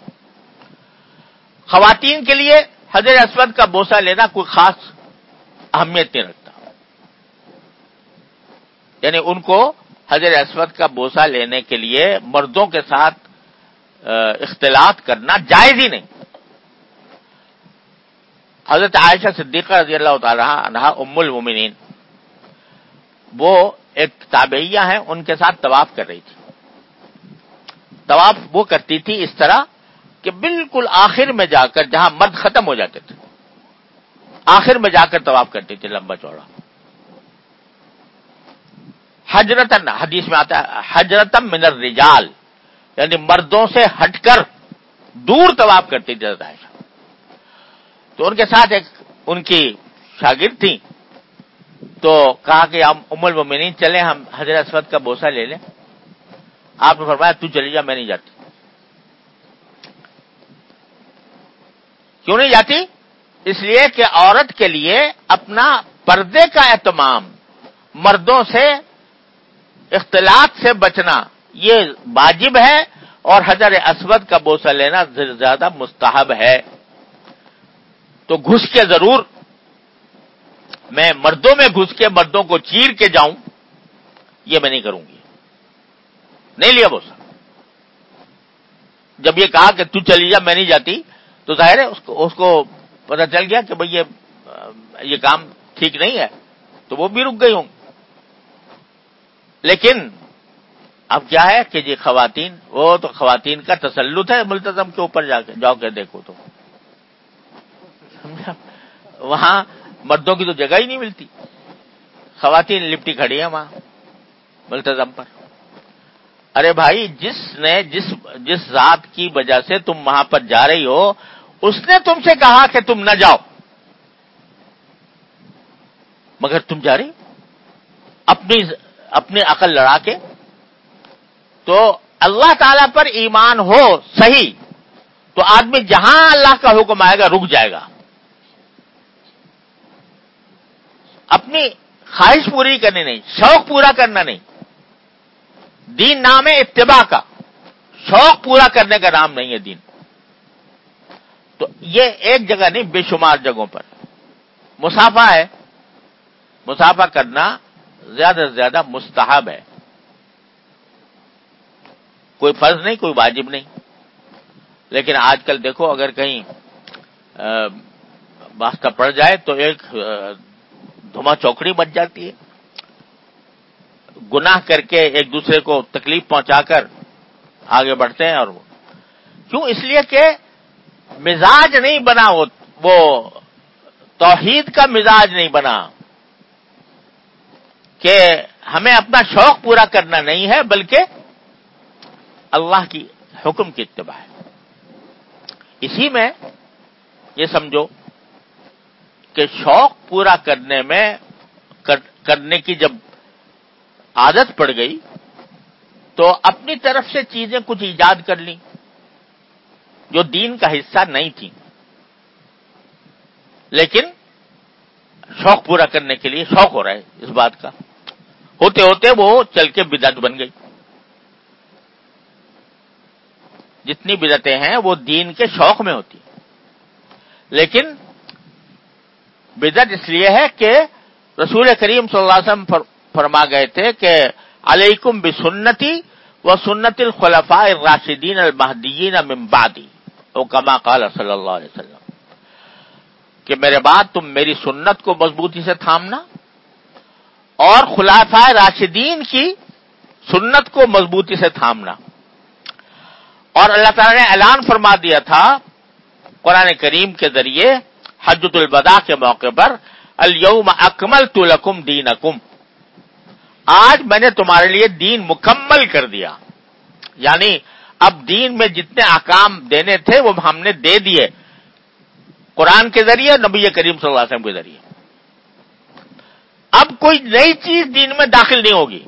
[SPEAKER 1] خواتین کے لیے حجر اسود کا بوسہ لینا کوئی خاص اہمیت نہیں رکھتا، یعنی ان کو حجر اسود کا بوسہ لینے کے لیے مردوں کے ساتھ اختلاط کرنا جائز ہی نہیں۔ حضرت عائشہ صدیقہ رضی اللہ تعالی عنہا ام المومنین، وہ ایک تابعیہ ہیں، ان کے ساتھ طواف کر رہی تھی۔ طواف وہ کرتی تھی اس طرح کہ بالکل آخر میں جا کر، جہاں مرد ختم ہو جاتے تھے، آخر میں جا کر طواف کرتی تھی لمبا چوڑا۔ حجرتن، حدیث میں آتا ہے حجرتم من الرجال، یعنی مردوں سے ہٹ کر دور طواف کرتی تھی حضرت عائشہ۔ تو ان کے ساتھ ایک ان کی شاگرد تھی، تو کہا کہ ہم ام المومنین چلیں، ہم حجر اسود کا بوسہ لے لیں۔ آپ نے فرمایا تو چلی جا، میں نہیں جاتی۔ کیوں نہیں جاتی؟ اس لیے کہ عورت کے لیے اپنا پردے کا اہتمام، مردوں سے اختلاط سے بچنا، یہ واجب ہے، اور حجر اسود کا بوسہ لینا زیادہ مستحب ہے۔ تو گھس کے ضرور میں مردوں میں گھس کے مردوں کو چیر کے جاؤں، یہ میں نہیں کروں گی، نہیں لیا بوسہ۔ جب یہ کہا کہ تو چلی جا میں نہیں جاتی، تو ظاہر ہے اس کو پتہ چل گیا کہ بھئی یہ کام ٹھیک نہیں ہے، تو وہ بھی رک گئی ہوں۔ لیکن اب کیا ہے کہ جی خواتین، وہ تو خواتین کا تسلط ہے ملتزم کے اوپر، جاؤ کے دیکھو تو وہاں مردوں کی تو جگہ ہی نہیں ملتی، خواتین لپٹی کھڑی ہیں وہاں ملتزم پر۔ ارے بھائی، جس ذات کی وجہ سے تم وہاں پر جا رہی ہو، اس نے تم سے کہا کہ تم نہ جاؤ، مگر تم جا رہی اپنی عقل لڑا کے۔ تو اللہ تعالی پر ایمان ہو صحیح تو آدمی جہاں اللہ کا حکم آئے گا رک جائے گا، اپنی خواہش پوری کرنی نہیں، شوق پورا کرنا نہیں۔ دین نام ہے اتباع کا، شوق پورا کرنے کا نام نہیں ہے دین۔ تو یہ ایک جگہ نہیں، بے شمار جگہوں پر مسافہ ہے، مسافہ کرنا زیادہ سے زیادہ مستحب ہے، کوئی فرض نہیں، کوئی واجب نہیں۔ لیکن آج کل دیکھو، اگر کہیں واسطہ پڑ جائے تو ایک دھما چوکڑی بچ جاتی ہے، گناہ کر کے ایک دوسرے کو تکلیف پہنچا کر آگے بڑھتے ہیں۔ اور وہ کیوں؟ اس لیے کہ مزاج نہیں بنا، وہ توحید کا مزاج نہیں بنا، کہ ہمیں اپنا شوق پورا کرنا نہیں ہے بلکہ اللہ کی حکم کی اتباع ہے۔ اسی میں یہ سمجھو کہ شوق پورا کرنے میں کرنے کی جب عادت پڑ گئی تو اپنی طرف سے چیزیں کچھ ایجاد کر لیں جو دین کا حصہ نہیں تھیں، لیکن شوق پورا کرنے کے لیے شوق ہو رہا ہے اس بات کا، ہوتے ہوتے وہ چل کے بدعت بن گئی۔ جتنی بدعتیں ہیں وہ دین کے شوق میں ہوتی ہیں، لیکن بدعت اس لیے ہے کہ رسول کریم صلی اللہ علیہ وسلم فرما گئے تھے کہ علیکم بسنتی و سنت الخلفاء الراشدین المہدیین من بعدی، او کما قال صلی اللہ علیہ وسلم، کہ میرے بعد تم میری سنت کو مضبوطی سے تھامنا اور خلفاء راشدین کی سنت کو مضبوطی سے تھامنا۔ اور اللہ تعالی نے اعلان فرما دیا تھا قرآن کریم کے ذریعے حجۃ الوداع کے موقع پر، الیوم اکملت لکم دینکم، آج میں نے تمہارے لیے دین مکمل کر دیا، یعنی اب دین میں جتنے احکام دینے تھے وہ ہم نے دے دیے قرآن کے ذریعے، نبی کریم صلی اللہ علیہ وسلم کے ذریعے۔ اب کوئی نئی چیز دین میں داخل نہیں ہوگی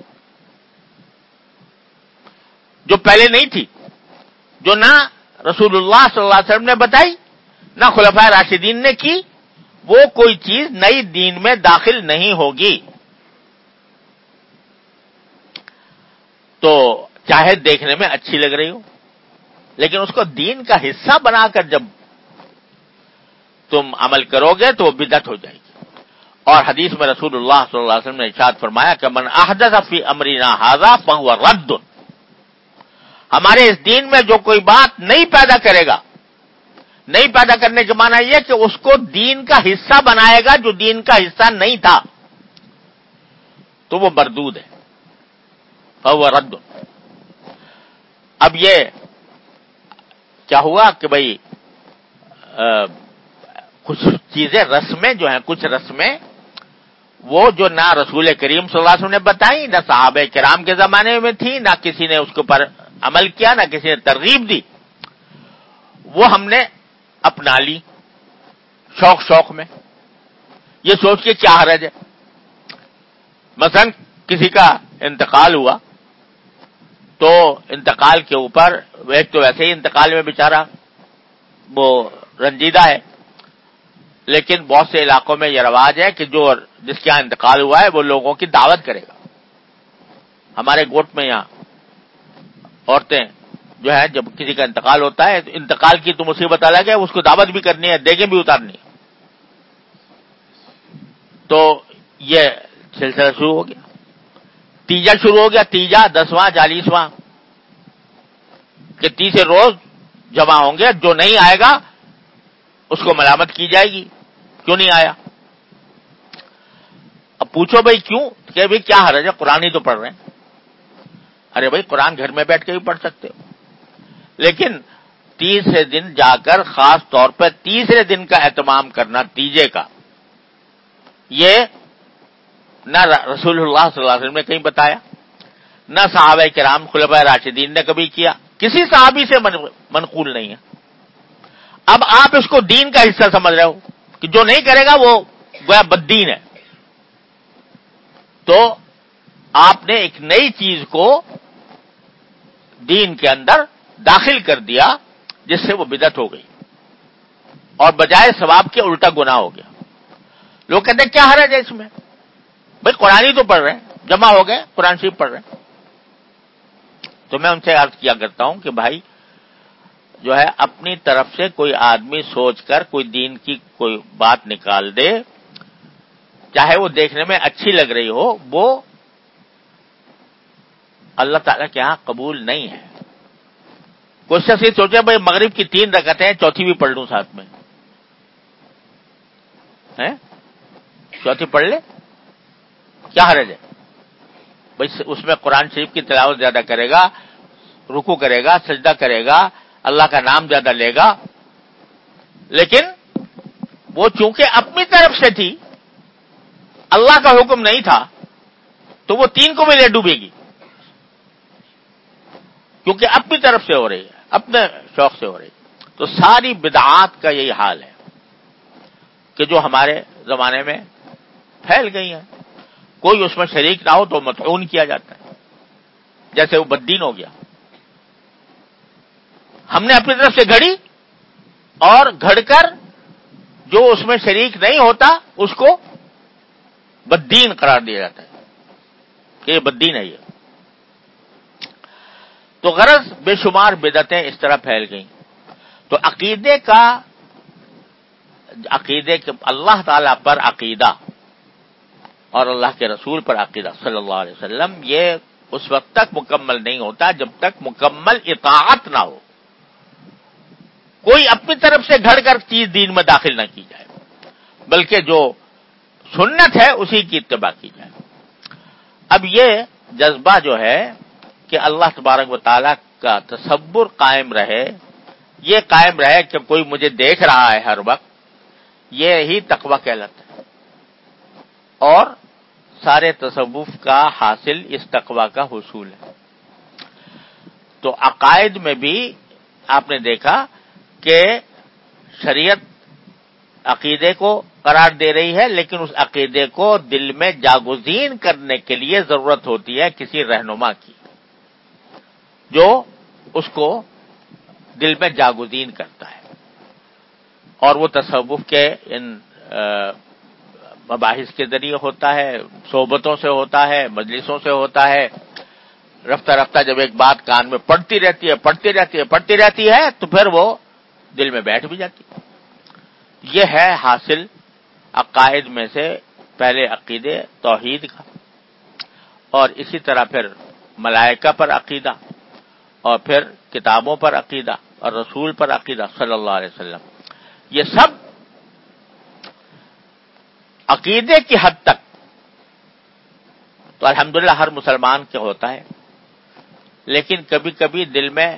[SPEAKER 1] جو پہلے نہیں تھی، جو نہ رسول اللہ صلی اللہ علیہ وسلم نے بتائی نہ خلفاء راشدین نے کی، وہ کوئی چیز نئی دین میں داخل نہیں ہوگی۔ تو چاہے دیکھنے میں اچھی لگ رہی ہو، لیکن اس کو دین کا حصہ بنا کر جب تم عمل کرو گے تو وہ بدعت ہو جائے گی۔ اور حدیث میں رسول اللہ صلی اللہ علیہ وسلم نے ارشاد فرمایا کہ من احدث فی امرنا ھذا فہو رد، ہمارے اس دین میں جو کوئی بات نہیں پیدا کرے گا، نہیں پیدا کرنے کے معنی یہ کہ اس کو دین کا حصہ بنائے گا جو دین کا حصہ نہیں تھا، تو وہ مردود ہے، فہو رد۔ اب یہ کیا ہوا کہ بھئی کچھ چیزیں رسمیں جو ہیں، کچھ رسمیں وہ جو نہ رسول کریم صلی اللہ علیہ وسلم نے بتائی، نہ صحابہ کرام کے زمانے میں تھی، نہ کسی نے اس کے اوپر عمل کیا، نہ کسی نے ترغیب دی، وہ ہم نے اپنا لی شوق میں، یہ سوچ کے کیا حرج ہے۔ مثلا کسی کا انتقال ہوا تو انتقال کے اوپر ایک تو ویسے ہی انتقال میں بیچارہ وہ رنجیدہ ہے، لیکن بہت سے علاقوں میں یہ رواج ہے کہ جو جس کے یہاں انتقال ہوا ہے وہ لوگوں کی دعوت کرے گا۔ ہمارے گوٹ میں یہاں عورتیں جو ہے جب کسی کا انتقال ہوتا ہے تو انتقال کی تو مصیبت الگ ہے، اس کو دعوت بھی کرنی ہے، دیگیں بھی اتارنی ہے۔ تو یہ سلسلہ شروع ہو گیا، تیجا شروع ہو گیا، تیجا 10واں 40واں کہ تیسرے روز جمع ہوں گے، جو نہیں آئے گا اس کو ملامت کی جائے گی، کیوں نہیں آیا؟ اب پوچھو بھائی کیوں؟ کہ بھائی کیا حرج ہے، قرآن ہی تو پڑھ رہے ہیں۔ ارے بھائی قرآن گھر میں بیٹھ کے بھی پڑھ سکتے ہو، لیکن تیسرے دن جا کر خاص طور پر تیسرے دن کا اہتمام کرنا تیجے کا، یہ نہ رسول اللہ صلی اللہ علیہ وسلم نے کہیں بتایا، نہ صحابہ کرام خلفائے راشدین نے کبھی کیا، کسی صحابی سے منقول نہیں ہے۔ اب آپ اس کو دین کا حصہ سمجھ رہے ہو کہ جو نہیں کرے گا وہ گویا بددین ہے، تو آپ نے ایک نئی چیز کو دین کے اندر داخل کر دیا جس سے وہ بدعت ہو گئی اور بجائے ثواب کے الٹا گناہ ہو گیا۔ لوگ کہتے ہیں کیا حرج ہے اس میں، بھائی قرآن ہی تو پڑھ رہے ہیں، جمع ہو گئے قرآن شریف پڑھ رہے ہیں۔ تو میں ان سے عرض کیا کرتا ہوں کہ بھائی جو ہے اپنی طرف سے کوئی آدمی سوچ کر کوئی دین کی کوئی بات نکال دے، چاہے وہ دیکھنے میں اچھی لگ رہی ہو، وہ اللہ تعالیٰ کے ہاں قبول نہیں ہے۔ کوئی شخص یہ سوچے بھائی مغرب کی 3 رکعتیں چوتھی بھی پڑھ لوں ساتھ میں، چوتھی پڑھ لے، کیا حرج ہے؟ بھائی اس میں قرآن شریف کی تلاوت زیادہ کرے گا، رکوع کرے گا، سجدہ کرے گا، اللہ کا نام زیادہ لے گا، لیکن وہ چونکہ اپنی طرف سے تھی، اللہ کا حکم نہیں تھا، تو وہ 3 کو بھی لے ڈوبے گی، کیونکہ اپنی طرف سے ہو رہی ہے، اپنے شوق سے ہو رہی ہے۔ تو ساری بدعات کا یہی حال ہے کہ جو ہمارے زمانے میں پھیل گئی ہیں، کوئی اس میں شریک نہ ہو تو مطعون کیا جاتا ہے، جیسے وہ بددین ہو گیا. ہم نے اپنی طرف سے گھڑی اور گھڑ کر جو اس میں شریک نہیں ہوتا اس کو بددین قرار دیا جاتا ہے کہ یہ بددین ہے. یہ تو غرض بے شمار بدعتیں اس طرح پھیل گئیں. تو عقیدے کے اللہ تعالی پر عقیدہ اور اللہ کے رسول پر عقیدہ صلی اللہ علیہ وسلم، یہ اس وقت تک مکمل نہیں ہوتا جب تک مکمل اطاعت نہ ہو. کوئی اپنی طرف سے گھڑ کر چیز دین میں داخل نہ کی جائے، بلکہ جو سنت ہے اسی کی اتباع کی جائے. اب یہ جذبہ جو ہے کہ اللہ تبارک و تعالیٰ کا تصور قائم رہے، یہ قائم رہے کہ کوئی مجھے دیکھ رہا ہے ہر وقت، یہ ہی تقویٰ کہلاتا ہے. اور سارے تصوف کا حاصل اس تقویٰ کا حصول ہے. تو عقائد میں بھی آپ نے دیکھا کہ شریعت عقیدے کو قرار دے رہی ہے، لیکن اس عقیدے کو دل میں جاگزین کرنے کے لیے ضرورت ہوتی ہے کسی رہنما کی، جو اس کو دل میں جاگزین کرتا ہے. اور وہ تصوف کے ان مباحث کے ذریعے ہوتا ہے، صحبتوں سے ہوتا ہے، مجلسوں سے ہوتا ہے. رفتہ رفتہ جب ایک بات کان میں پڑتی رہتی ہے تو پھر وہ دل میں بیٹھ بھی جاتی ہے. یہ ہے حاصل عقائد میں سے پہلے عقیدے توحید کا، اور اسی طرح پھر ملائکہ پر عقیدہ، اور پھر کتابوں پر عقیدہ اور رسول پر عقیدہ صلی اللہ علیہ وسلم. یہ سب عقیدے کی حد تک تو الحمدللہ ہر مسلمان کے ہوتا ہے، لیکن کبھی کبھی دل میں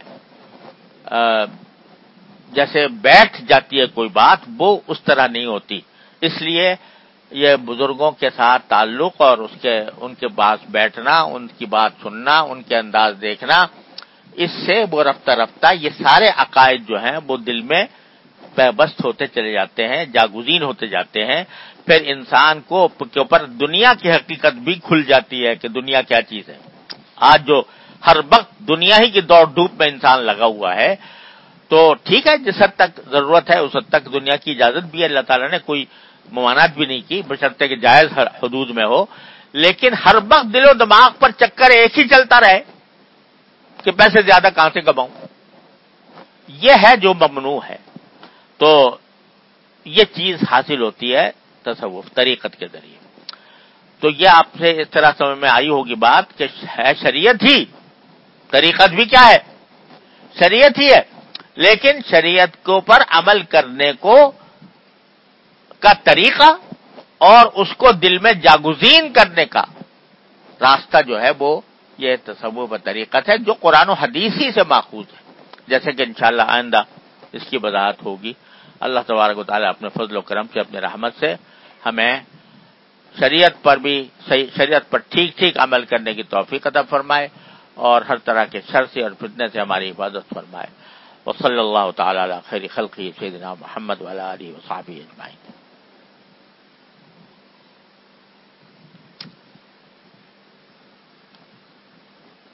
[SPEAKER 1] جیسے بیٹھ جاتی ہے کوئی بات، وہ اس طرح نہیں ہوتی. اس لیے یہ بزرگوں کے ساتھ تعلق اور ان کے پاس بیٹھنا، ان کی بات سننا، ان کے انداز دیکھنا، اس سے وہ رفتہ رفتہ یہ سارے عقائد جو ہیں وہ دل میں پیبست ہوتے چلے جاتے ہیں، جاگزین ہوتے جاتے ہیں. پھر انسان کو کے اوپر دنیا کی حقیقت بھی کھل جاتی ہے کہ دنیا کیا چیز ہے. آج جو ہر وقت دنیا ہی کی دوڑ دھوپ میں انسان لگا ہوا ہے، تو ٹھیک ہے جس حد تک ضرورت ہے اس حد تک دنیا کی اجازت بھی ہے، اللہ تعالیٰ نے کوئی ممانعت بھی نہیں کی بشرطے کہ جائز حدود میں ہو. لیکن ہر وقت دل و دماغ پر چکر ایک ہی چلتا رہے کہ پیسے زیادہ کہاں سے کماؤں، یہ ہے جو ممنوع ہے. تو یہ چیز حاصل ہوتی ہے تصوف طریقت کے ذریعے. تو یہ آپ سے اس طرح سمجھ میں آئی ہوگی بات کہ ہے شریعت ہی، طریقت بھی کیا ہے؟ شریعت ہی ہے. لیکن شریعت کے اوپر عمل کرنے کا طریقہ اور اس کو دل میں جاگزین کرنے کا راستہ جو ہے وہ یہ تصوف و طریقت ہے، جو قرآن و حدیث ہی سے ماخوذ ہے. جیسے کہ انشاءاللہ آئندہ اس کی وضاحت ہوگی. اللہ تبارک و تعالیٰ اپنے فضل و کرم سے، اپنے رحمت سے ہمیں شریعت پر ٹھیک عمل کرنے کی توفیق عطا فرمائے، اور ہر طرح کے شر سے اور فتنے سے ہماری حفاظت فرمائے. وصلی اللہ تعالی علی خیر خلقہ سیدنا محمد وعلی آلہ وصحبہ اجمعین.